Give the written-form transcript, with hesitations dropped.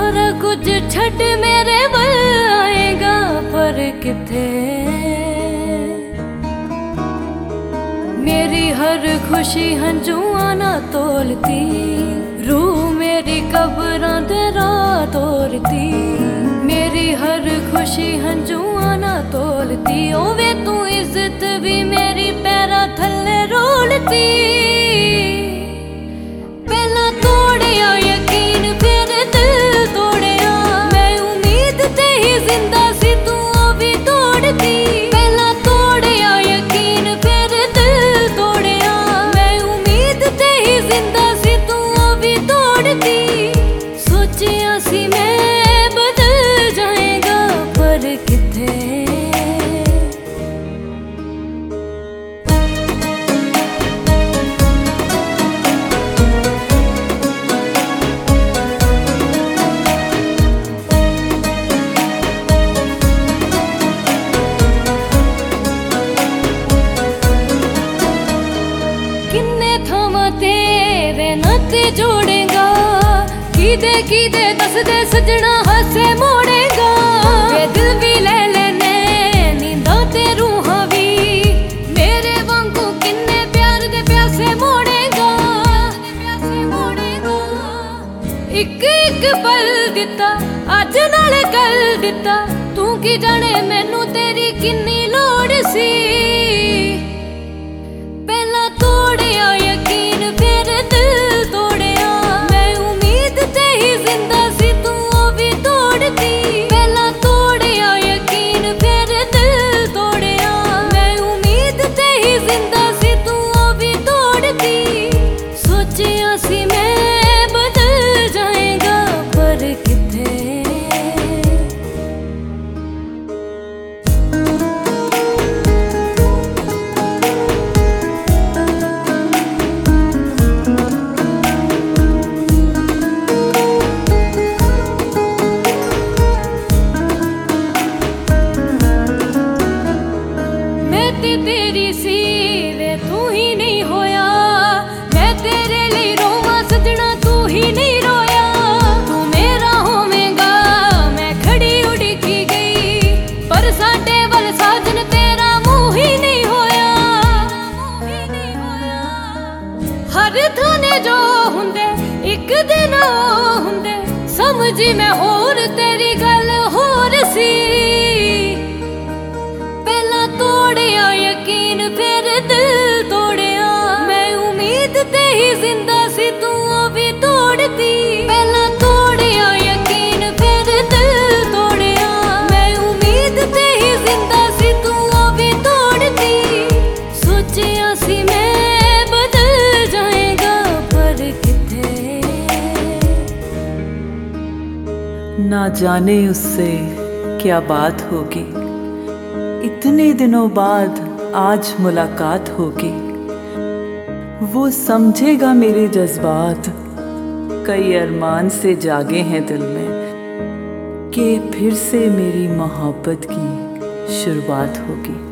सारा कुछ छड़ मेरे वल आएगा पर किथे। मेरी हर खुशी हंजुआ ना तोलती, रूह मेरी कब्रां दे राह तोलती। मेरी हर खुशी हंजुआ ना तोलती, ओवे तू इज्जत भी मेरी पैरां थल्ले रोलती। पहला तोड़िया यकीन फिर दिल तोड़िया, मैं उम्मीद ते ही जिंदा सी तू भी तोड़ती। पहला तोड़िया यकीन फिर दिल तोड़िया, मैं उम्मीद ते ही जिंदा सी तू भी तोड़ती। सोचिया सी मैं बदल जाएगा पर किथे। किन्ने थावां तेरे नाते जोड़ेगा, कीदे कीदे दस दे सजना हासे मोड़ेगा। वे दिल भी ले लेने नींदा ते रूहां भी, मेरे वांगू किन्ने प्यार दे प्यासे मोड़ेगा। एक एक पल दिता अज नाल कल दिता, तू की जाने मैनू तेरी किन्नी लोड़ सी। पहला तोड़िया यकीन फिर दिल तोड़िया, मैं उम्मीद ते ही जिंदा सी तू भी तोड़ती। पहला तोड़िया यकीन फिर दिल तोड़िया, मैं उम्मीद ते ही जिंदा सी तू भी तोड़ती। सोचिया सी मैं बदल जाएगा पर किथे। तेरी सी वे तू ही नहीं होया, मैं तेरे लिए रोवां सजना तू ही नहीं रोया। तू मेरा होवेगा मैं खड़ी उड़की गई, पर साडे वल साजन तेरा मुंह ही नहीं होया। हर थाने जो हुंदे एक दिन ओ हुंदे, समझी मैं होर तेरी गल होर सी। पहला तोड़िया यकीन फिर दिल तोड़िया, मैं उम्मीद ते ही जिंदा सी तू भी तोड़ती। पहला तोड़िया यकीन फिर दिल तोड़िया, मैं उम्मीद ते ही जिंदा सी तू भी तोड़ती। सोचिया सी मैं बदल जाएगा पर किथे। ना जाने उससे क्या बात होगी, इतने दिनों बाद आज मुलाकात होगी। वो समझेगा मेरे जज्बात, कई अरमान से जागे हैं दिल में, कि फिर से मेरी मोहब्बत की शुरुआत होगी।